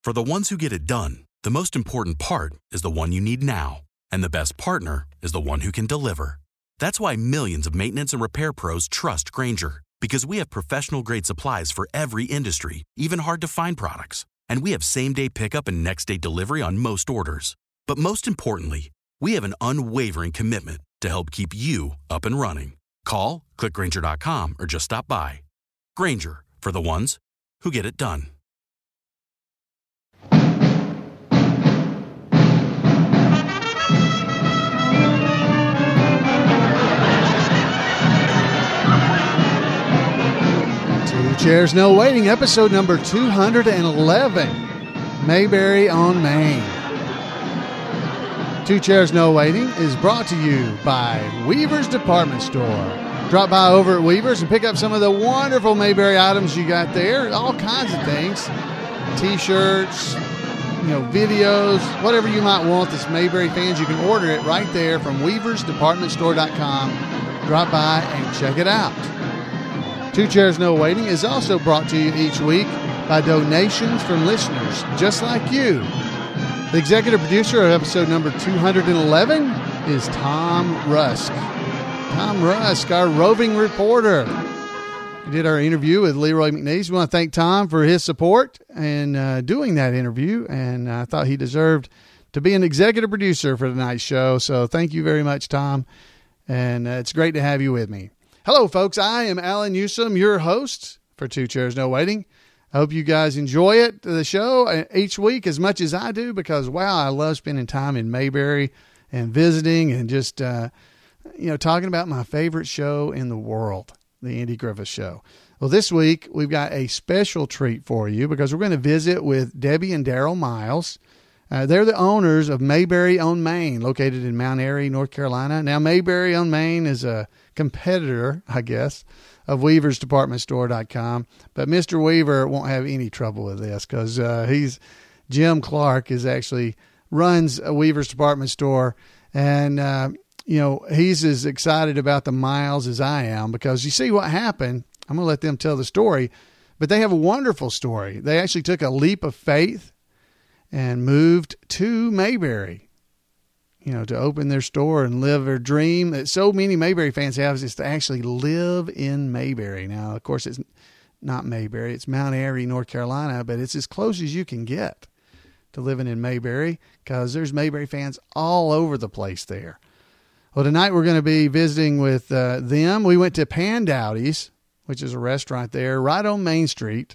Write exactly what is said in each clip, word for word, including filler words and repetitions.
For the ones who get it done, the most important part is the one you need now. And the best partner is the one who can deliver. That's why millions of maintenance and repair pros trust Grainger, because we have professional-grade supplies for every industry, even hard-to-find products. And we have same-day pickup and next-day delivery on most orders. But most importantly, we have an unwavering commitment to help keep you up and running. Call, click Grainger dot com, or just stop by. Grainger, for the ones who get it done. Two Chairs No Waiting, episode number two hundred eleven, Mayberry on Main. Two Chairs No Waiting is brought to you by Weaver's Department Store. Drop by over at Weaver's and pick up some of the wonderful Mayberry items you got there. All kinds of things. T-shirts, you know, videos, whatever you might want that's Mayberry fans, you can order it right there from weavers department store dot com. Drop by and check it out. Two Chairs No Waiting is also brought to you each week by donations from listeners just like you. The executive producer of episode number two hundred eleven is Tom Rusk. Tom Rusk, our roving reporter. We did our interview with Leroy McNeese. We want to thank Tom for his support in uh, doing that interview, and I thought he deserved to be an executive producer for tonight's show. So thank you very much, Tom, and uh, it's great to have you with me. Hello, folks. I am Alan Newsom, your host for Two Chairs No Waiting. I hope you guys enjoy it, the show, each week as much as I do, because, wow, I love spending time in Mayberry and visiting and just, uh, you know, talking about my favorite show in the world, the Andy Griffith Show. Well, this week we've got a special treat for you because we're going to visit with Debbie and Daryl Miles. Uh, they're the owners of Mayberry on Main, located in Mount Airy, North Carolina. Now, Mayberry on Main is a competitor, I guess, of weavers department store dot com. But Mister Weaver won't have any trouble with this because uh, he's Jim Clark is actually runs a Weaver's Department Store. And, uh, you know, he's as excited about the Miles as I am because you see what happened. I'm going to let them tell the story. But they have a wonderful story. They actually took a leap of faith and moved to Mayberry, you know, to open their store and live their dream that so many Mayberry fans have is to actually live in Mayberry. Now, of course, it's not Mayberry. It's Mount Airy, North Carolina, but it's as close as you can get to living in Mayberry because there's Mayberry fans all over the place there. Well, tonight we're going to be visiting with uh, them. We went to Pan Dowdy's, which is a restaurant there right on Main Street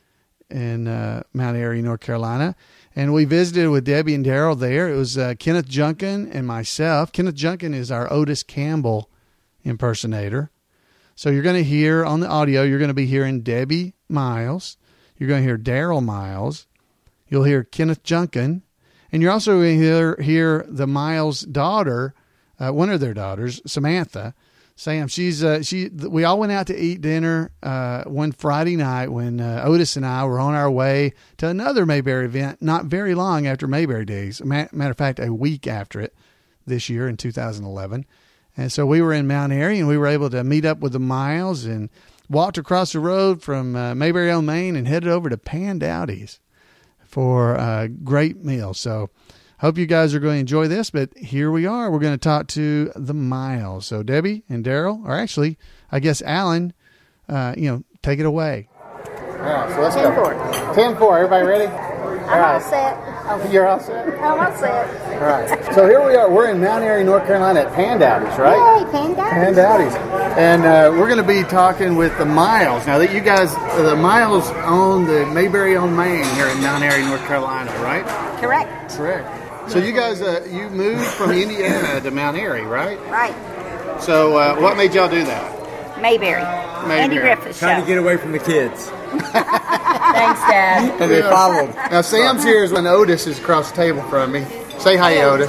in uh, Mount Airy, North Carolina. And we visited with Debbie and Daryl there. It was uh, Kenneth Junkin and myself. Kenneth Junkin is our Otis Campbell impersonator. So you're going to hear on the audio, you're going to be hearing Debbie Miles. You're going to hear Daryl Miles. You'll hear Kenneth Junkin. And you're also going to hear, hear the Miles' daughter, uh, one of their daughters, Samantha. Sam, she's uh, she. We all went out to eat dinner uh, one Friday night when uh, Otis and I were on our way to another Mayberry event not very long after Mayberry Days. Matter of fact, a week after it this year in two thousand eleven. And so we were in Mount Airy and we were able to meet up with the Miles and walked across the road from uh, Mayberry on Main and headed over to Pan Dowdy's for a great meal. So hope you guys are going to enjoy this, but here we are. We're going to talk to the Miles. So Debbie and Daryl, or actually, I guess Alan, uh, you know, take it away. All right, so let's ten go. ten four. Everybody ready? I'm all right. all set. Oh. You're all set? I'm all set. All right. So here we are. We're in Mount Airy, North Carolina at Pan Dowdy's, right? Yay, Pan Dowdy's. Pan Dowdy's. And uh, we're going to be talking with the Miles. Now, that you guys, the Miles own the Mayberry on Main here in Mount Airy, North Carolina, right? Correct. Correct. So you guys, uh, you moved from Indiana to Mount Airy, right? Right. So uh, what made y'all do that? Mayberry. Mayberry. Andy Griffith Show. Trying to get away from the kids. Thanks, Dad. And they followed. Now, Sam's here is when Otis is across the table from me. Say hi, Otis.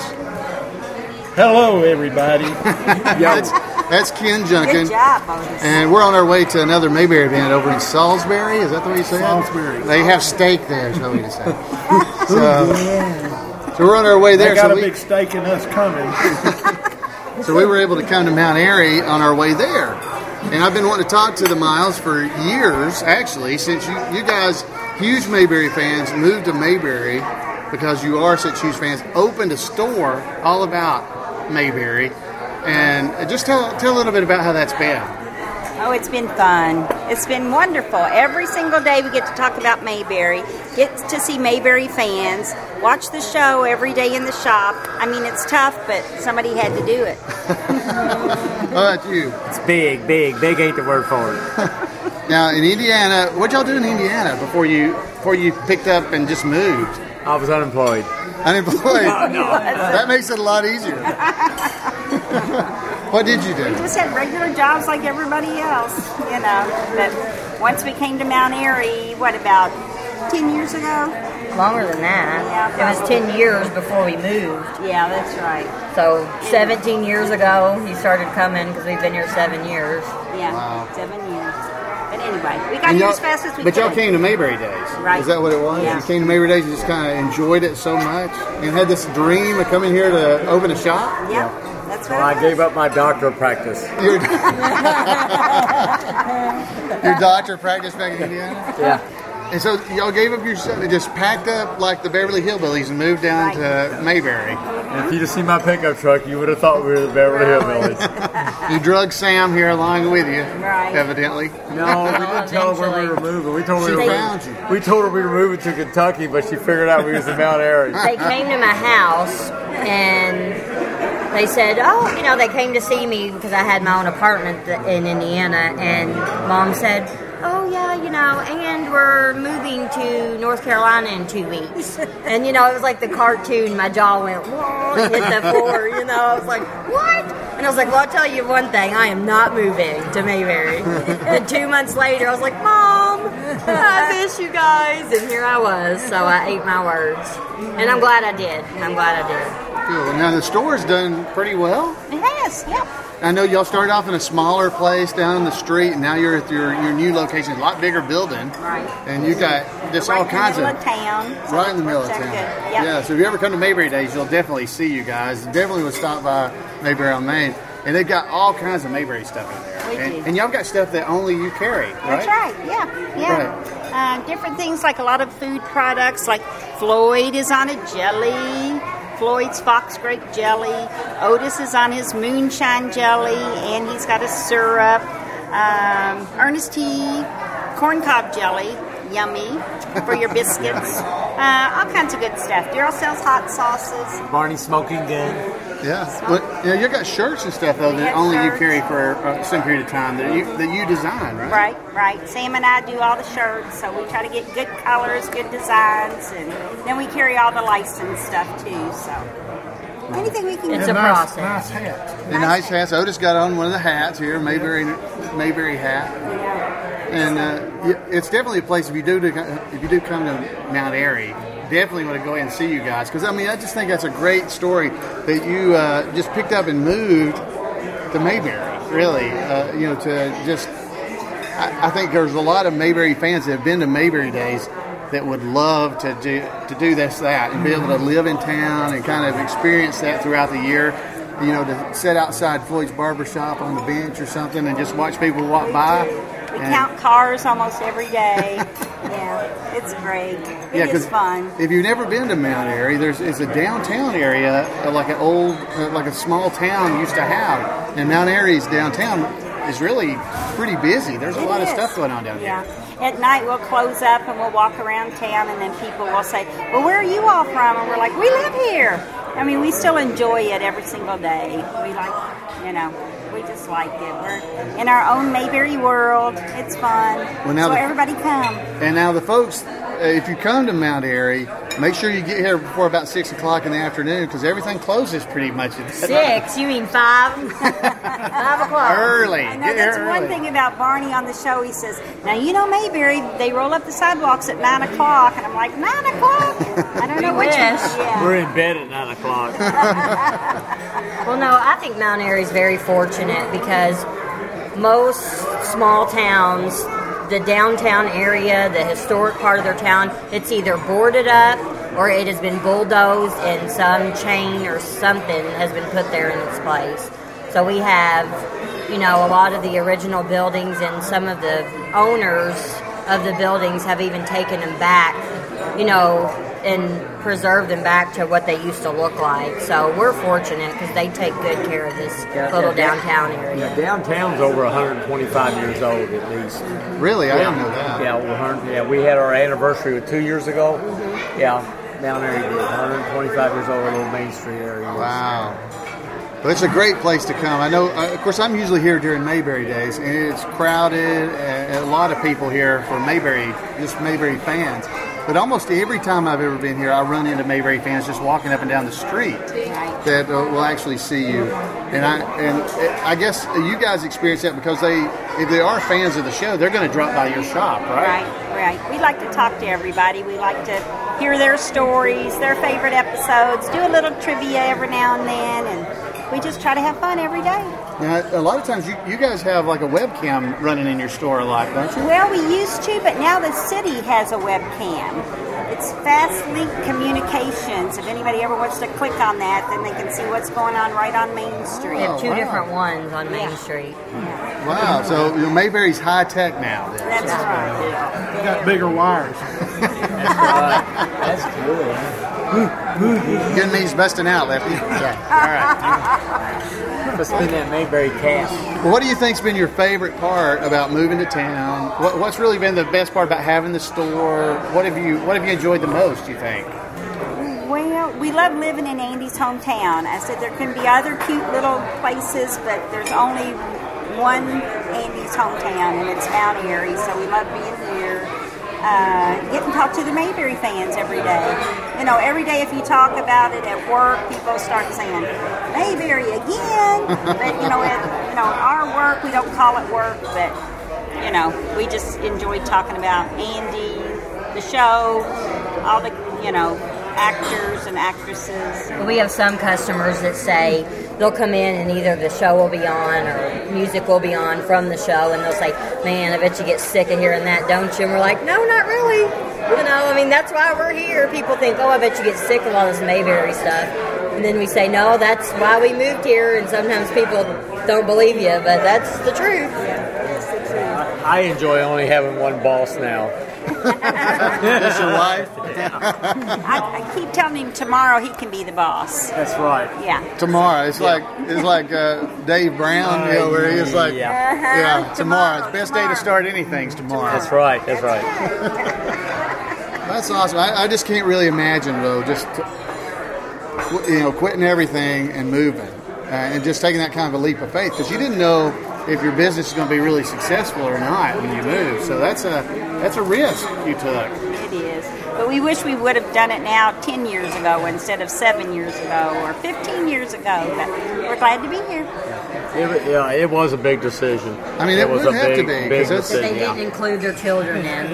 Hello, everybody. that's, that's Ken Junkin. Good job, Otis. And we're on our way to another Mayberry event over in Salisbury. Is that the way you say it? Salisbury. They have steak there, is what we just said. So, Yeah. so we're on our way there. They got so a we, big stake in us coming. So we were able to come to Mount Airy on our way there. And I've been wanting to talk to the Miles for years, actually, since you, you guys, huge Mayberry fans, moved to Mayberry because you are such huge fans, opened a store all about Mayberry. And just tell, tell a little bit about how that's been. Oh, it's been fun. It's been wonderful. Every single day we get to talk about Mayberry, get to see Mayberry fans, watch the show every day in the shop. I mean, it's tough, but somebody had to do it. How about you? It's big, big. Big ain't the word for it. Now, in Indiana, what'd y'all do in Indiana before you before you picked up and just moved? I was unemployed. Unemployed? Oh, no. That makes it a lot easier. What did you do? We just had regular jobs like everybody else, you know. But once we came to Mount Airy, what, about ten years ago? Longer than that. Yeah, it was ten years before we moved. Yeah, that's right. So seventeen years ago, he started coming because we've been here seven years. Yeah, Wow. seven years. But anyway, we got And here y'all- as fast as we but could. y'all came to Mayberry Days. Right. Is that what it was? Yeah. You came to Mayberry Days and just kind of enjoyed it so much and had this dream of coming here to open a shop? Yeah, that's what Well, it I was. gave up my doctoral practice. Your, your doctor practiced back in Indiana? Yeah. And so y'all gave up your stuff and just packed up like the Beverly Hillbillies and moved down to Mayberry. And if you'd have seen my pickup truck, you would have thought we were the Beverly Hillbillies. You drug Sam here along with you, Right. evidently. No, we didn't tell her where we were moving. We told her She we were found you. We told her we were moving to Kentucky, but she figured out we was in Mount Airy. They came to my house and they said, oh, you know, they came to see me because I had my own apartment th- in Indiana. And Mom said, oh, yeah, you know, and we're moving to North Carolina in two weeks. And, you know, it was like the cartoon. My jaw went, whoa, hit the floor, you know. I was like, what? And I was like, well, I'll tell you one thing. I am not moving to Mayberry. And two months later, I was like, Mom, I miss you guys. And here I was. So I ate my words. And I'm glad I did. I'm glad I did. Cool. Now the store's done pretty well. It has, yep. I know y'all started off in a smaller place down the street, and now you're at your, your new location, a lot bigger building. Right. And you got just right all kinds in the of... middle of town. so Right in the middle of it's town. so good. Yep. Yeah, so if you ever come to Mayberry Days, you'll definitely see you guys. Definitely would stop by Mayberry on Main. And they've got all kinds of Mayberry stuff in there. We and, do. and y'all got stuff that only you carry, right? That's right, yeah, yeah. Uh, different things like a lot of food products, like Floyd is on a jelly, Floyd's Fox Grape Jelly. Otis is on his Moonshine Jelly, and he's got a syrup. Um, Ernest T. Corncob Jelly, yummy, for your biscuits. Uh, all kinds of good stuff. Daryl sells hot sauces. Barney smoking gun. Yeah. Well, you know, you got shirts and stuff, though, We that have only you shirts. carry for uh, some period of time that you that you design, right? Right, right. Sam and I do all the shirts, so we try to get good colors, good designs, and then we carry all the licensed stuff too. So anything we can It's get. a process. Nice hat. And nice hats. Otis got on one of the hats here, Mayberry Mayberry hat. And uh, yeah, it's definitely a place if you do to, if you do come to Mount Airy, definitely want to go ahead and see you guys, because I mean I just think that's a great story that you uh, just picked up and moved to Mayberry. Really, uh, you know, to just I, I think there's a lot of Mayberry fans that have been to Mayberry Days that would love to do to do this that and be able to live in town and kind of experience that throughout the year. You know, to sit outside Floyd's Barber Shop on the bench or something and just watch people walk by. We And- count cars almost every day. Yeah, it's great. It Yeah, is 'cause fun. if you've never been to Mount Airy, there's it's a downtown area uh, like an old, uh, like a small town used to have. And Mount Airy's downtown is really pretty busy. There's a It lot of is. stuff going on down Yeah. here. At night we'll close up and we'll walk around town, and then people will say, well, where are you all from? And we're like, we live here. I mean, we still enjoy it every single day. We like, you know, we just like it. We're in our own Mayberry world. It's fun. Well, now so the- everybody come. And now the folks, uh, if you come to Mount Airy, make sure you get here before about six o'clock in the afternoon because everything closes pretty much at that time. Six? You mean five? Five o'clock. Early. I know Get that's here one early. thing about Barney on the show. He says, now, you know Mayberry, they roll up the sidewalks at nine o'clock. And I'm like, nine o'clock? I don't know We which one. wish. Yeah. We're in bed at nine o'clock. Well, no, I think Mount Airy is very fortunate because most small towns, the downtown area, the historic part of their town, it's either boarded up or it has been bulldozed and some chain or something has been put there in its place. So So we have, you know, a lot of the original buildings, and some of the owners of the buildings have even taken them back, you know, and preserved them back to what they used to look like. So we're fortunate because they take good care of this Yeah, little yeah, downtown area. Yeah, downtown's over one hundred twenty-five years old at least. Really? I yeah. didn't know that. Yeah, over one hundred, yeah, we had our anniversary with two years ago. Mm-hmm. Yeah, down there you did. one hundred twenty-five years old, a little Main Street area. Wow. Well, it's a great place to come. I know, uh, of course, I'm usually here during Mayberry days, and it's crowded, and a lot of people here for Mayberry, just Mayberry fans. But almost every time I've ever been here, I run into Mayberry fans just walking up and down the street that uh, will actually see you. And I and I guess you guys experience that because they, if they are fans of the show, they're going to drop by your shop, right? Right, right. We like to talk to everybody. We like to hear their stories, their favorite episodes, do a little trivia every now and then, and we just try to have fun every day. Now, a lot of times you, you guys have like a webcam running in your store a lot, don't you? Well, we used to, but now the city has a webcam. It's Fast Link Communications. If anybody ever wants to click on that, then they can see what's going on right on Main Street. We have two wow. different ones on Main Yeah. Street. Wow, so you know, Mayberry's high tech now. Then. That's right. You got bigger wires. That's cool. Getting these busting out, Lefty. Yeah. All right. Let's spin that Mayberry cash. Well, what do you think's been your favorite part about moving to town? What, what's really been the best part about having the store? What have you What have you enjoyed the most, you think? Well, we love living in Andy's hometown. I said there can be other cute little places, but there's only one Andy's hometown, and it's Mount Airy, so we love being here. Uh, get and talk to the Mayberry fans every day. You know, every day if you talk about it at work, people start saying, Mayberry again. But, you know, at you know, our work, we don't call it work, but, you know, we just enjoy talking about Andy, the show, all the, you know, actors and actresses. We have some customers that say they'll come in and either the show will be on or music will be on from the show, and they'll say, man, I bet you get sick of hearing that, don't you? And we're like, no, not really. You know, I mean, that's why we're here. People think, oh, I bet you get sick of all this Mayberry stuff. And then we say, no, that's why we moved here, and sometimes people don't believe you, but that's the truth. I enjoy only having one boss now. That's your wife? I, I keep telling him tomorrow he can be the boss. That's right. Yeah. Tomorrow. It's like it's like uh, Dave Brown, you know, where he's like, Yeah. yeah, tomorrow. It's the best day to start anything's tomorrow. That's right. That's right. That's awesome. I, I just can't really imagine, though, just, you know, quitting everything and moving uh, and just taking that kind of a leap of faith because you didn't know if your business is going to be really successful or not when you move. So that's a that's a risk you took. It is. But we wish we would have done it now ten years ago instead of seven years ago or fifteen years ago. But we're glad to be here. It, yeah, it was a big decision. I mean, it was would a have big, to be, big 'cause it's- But they decision. didn't Yeah. include their children in.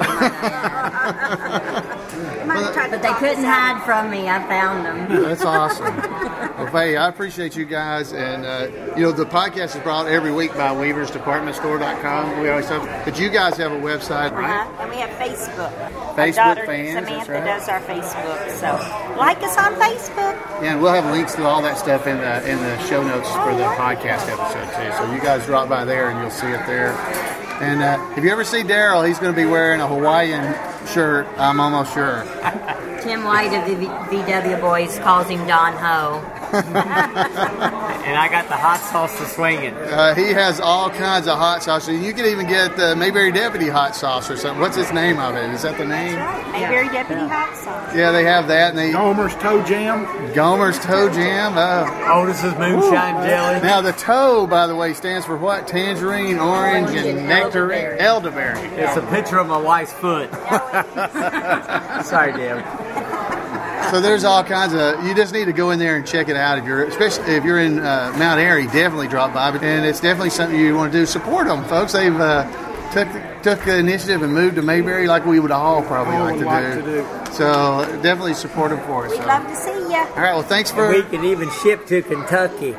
Might have tried to But they talk couldn't us out. hide from me. I found them. That's awesome. Well, Faye, I appreciate you guys. And, uh, you know, the podcast is brought every week by Weavers Department Store dot com. We always have, but you guys have a website, right? Uh-huh. And we have Facebook. Facebook Our daughter fans, that's Samantha right. does our Facebook. So like us on Facebook. Yeah, and we'll have links to all that stuff in the in the show notes for the podcast episode too. So you guys drop by there and you'll see it there. And uh, if you ever see Daryl, he's going to be wearing a Hawaiian shirt. I'm almost sure. Tim White of the V W Boys calls him Don Ho. And I got the hot sauce to swing it. Uh, he has all kinds of hot sauce. You can even get the Mayberry Deputy hot sauce or something. What's his name of it? Is that the name? Mayberry Deputy Hot Sauce. Yeah, they have that. And they Gomer's Toe Jam. Gomer's Toe Jam. Uh, Otis's moonshine jelly. now the toe, by the way, stands for what? Tangerine, orange, Orange and and nectarine, elderberry. It's a picture of my wife's foot. Sorry, Deb. So there's all kinds of. You just need to go in there and check it out. If you're, especially if you're in uh, Mount Airy, definitely drop by. And it's definitely something you want to do. Support them, folks. They've uh, took took the initiative and moved to Mayberry like we would all probably All like, would to, like do. to do. So definitely support them for us. We'd so. love to see you. All right, well, thanks for We can even ship to Kentucky.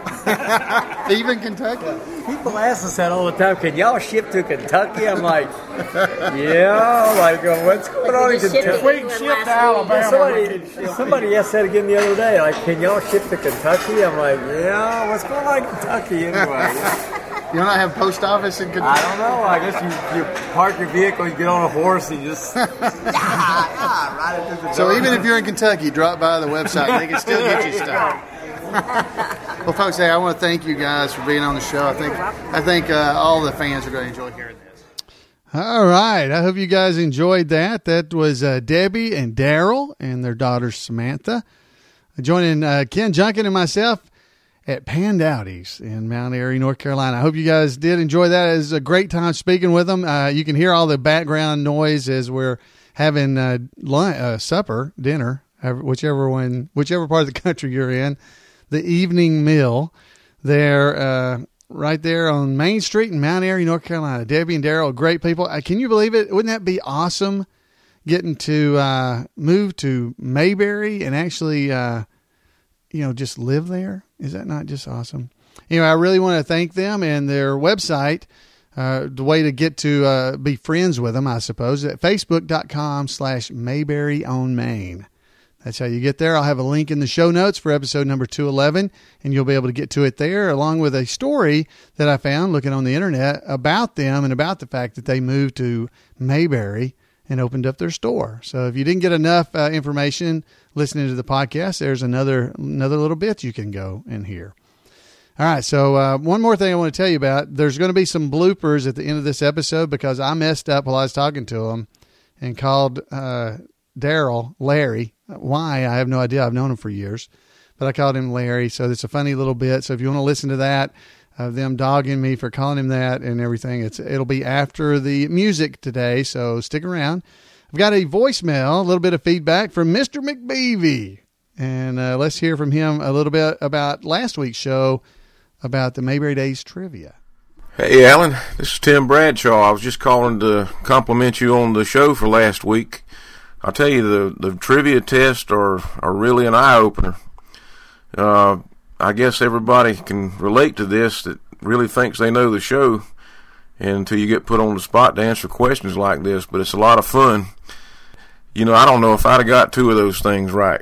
even Kentucky. People ask us that all the time. Can y'all ship to Kentucky? I'm like, yeah. Like, uh, what's going on in just shipped Kentucky? We can ship to Alabama. Somebody, somebody asked that again the other day. Like, can y'all ship to Kentucky? I'm like, yeah. What's going on in Kentucky anyway? You don't have post office in Kentucky? I don't know. I guess you, you park your vehicle, you get on a horse, and you just yeah, yeah, ride it to the So door. even if you're in Kentucky, drop by the website. They can still get you stuff. Well, folks, hey, I want to thank you guys for being on the show. I think I think uh, all the fans are going to enjoy hearing this. All right. I hope you guys enjoyed that. That was uh, Debbie and Daryl and their daughter Samantha. Joining uh, Ken Junkin and myself at Pandowdy's in Mount Airy, North Carolina. I hope you guys did enjoy that. It was a great time speaking with them. Uh, you can hear all the background noise as we're having uh, lunch, uh, supper, dinner, whichever one, whichever part of the country you're in. The evening meal there, uh, right there on Main Street in Mount Airy, North Carolina. Debbie and Daryl, great people. Uh, can you believe it? Wouldn't that be awesome? Getting to uh, move to Mayberry and actually, uh, you know, just live there. Is that not just awesome? Anyway, I really want to thank them and their website. Uh, the way to get to uh, be friends with them, I suppose, at facebook.com slash Mayberry on Main. That's how you get there. I'll have a link in the show notes for episode number two eleven, and you'll be able to get to it there, along with a story that I found looking on the internet about them and about the fact that they moved to Mayberry and opened up their store. So if you didn't get enough uh, information listening to the podcast, there's another another little bit you can go and hear. All right, so uh, one more thing I want to tell you about. There's going to be some bloopers at the end of this episode because I messed up while I was talking to him and called uh, Daryl Larry. Why? I have no idea. I've known him for years, but I called him Larry. So it's a funny little bit. So if you want to listen to that, of them dogging me for calling him that and everything, it's it'll be after the music today. So stick around. I've got a voicemail, a little bit of feedback from Mister McBeevy, and uh, let's hear from him a little bit about last week's show about the Mayberry Days trivia. Hey, Alan, this is Tim Bradshaw. I was just calling to compliment you on the show for last week. I'll tell you, the, the trivia tests are, are really an eye-opener. Uh, I guess everybody can relate to this that really thinks they know the show until you get put on the spot to answer questions like this, but it's a lot of fun. You know, I don't know if I'd have got two of those things right,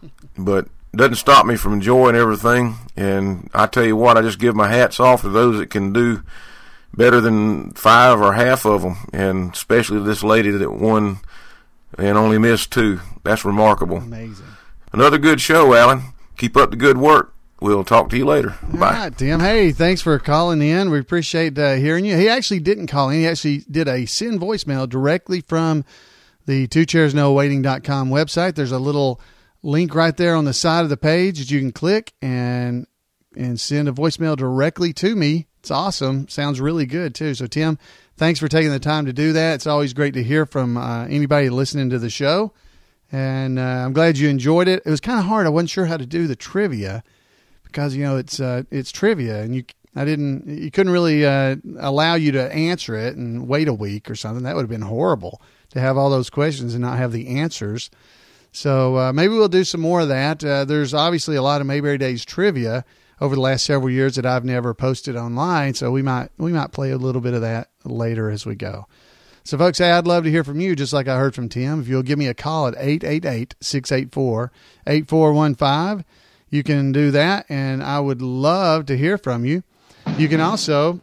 but it doesn't stop me from enjoying everything, and I tell you what, I just give my hats off to those that can do better than five or half of them, and especially this lady that won and only missed two. That's remarkable. Amazing. Another good show, Alan. Keep up the good work. We'll talk to you later. All Bye. right, Tim. Hey, thanks for calling in. We appreciate uh, hearing you. He actually didn't call in. He actually did a send voicemail directly from the two chairs no waiting dot com website. There's a little link right there on the side of the page that you can click and and send a voicemail directly to me. It's awesome. Sounds really good, too. So, Tim, thanks for taking the time to do that. It's always great to hear from uh, anybody listening to the show. And uh, I'm glad you enjoyed it. It was kind of hard. I wasn't sure how to do the trivia because, you know, it's uh, it's trivia. And you I didn't you couldn't really uh, allow you to answer it and wait a week or something. That would have been horrible to have all those questions and not have the answers. So uh, maybe we'll do some more of that. Uh, there's obviously a lot of Mayberry Days trivia over the last several years that I've never posted online, so we might we might play a little bit of that later as we go. So, folks, hey, I'd love to hear from you, just like I heard from Tim. If you'll give me a call at eight eight eight, six eight four, eight four one five, you can do that, and I would love to hear from you. You can also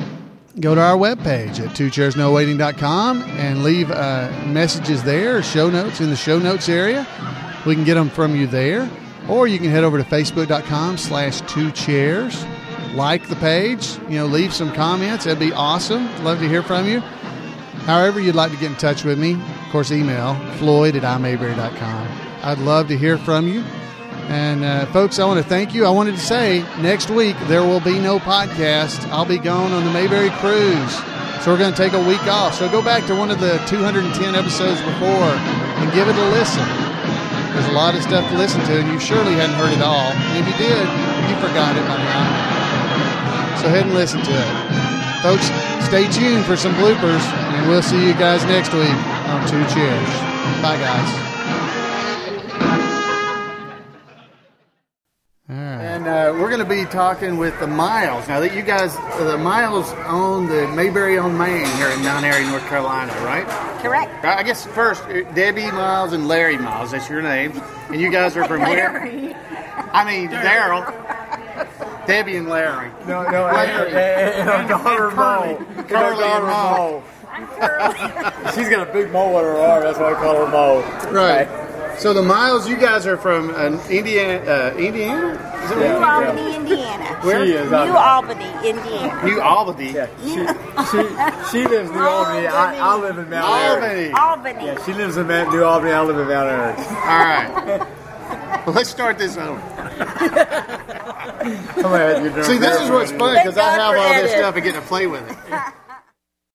go to our webpage at two chairs no waiting dot com and leave uh, messages there, show notes in the show notes area. We can get them from you there. Or you can head over to facebook.com slash two chairs. Like the page, you know, leave some comments. That'd be awesome. Love to hear from you. However you'd like to get in touch with me, of course, email floyd at i mayberry dot com. I'd love to hear from you. And, uh, folks, I want to thank you. I wanted to say next week there will be no podcast. I'll be gone on the Mayberry cruise. So we're going to take a week off. So go back to one of the two hundred ten episodes before and give it a listen. There's a lot of stuff to listen to, and you surely hadn't heard it all. And if you did, you forgot it by now. So head and listen to it. Folks, stay tuned for some bloopers, and we'll see you guys next week on Two Chairs. Bye, guys. And uh, we're going to be talking with the Miles. Now that you guys, the Miles own the Mayberry on Main here in Mount Airy, North Carolina, right? Correct. I guess first, Debbie Miles and Larry Miles, that's your names. And you guys are from where? I mean, Daryl. Debbie and Larry. No, no, and, and, and our daughter Mo. Curly and Mo. She's got a big mole on her arm, that's why I call her Mo. Right. So the Miles, you guys are from uh, Indiana, uh, Indiana? Is it New right? Albany, yeah. Indiana. Where? She is. New I'm, Albany, Indiana. New Albany. Yeah, she, she, she lives in New Albany. I, I live in Mount Airy. Albany. Albany. Yeah, she lives in Mount, New Albany. I live in Mount Airy. All right. Well, let's start this over. Come on, you See, this is what's fun because I have all this stuff and get to play with it.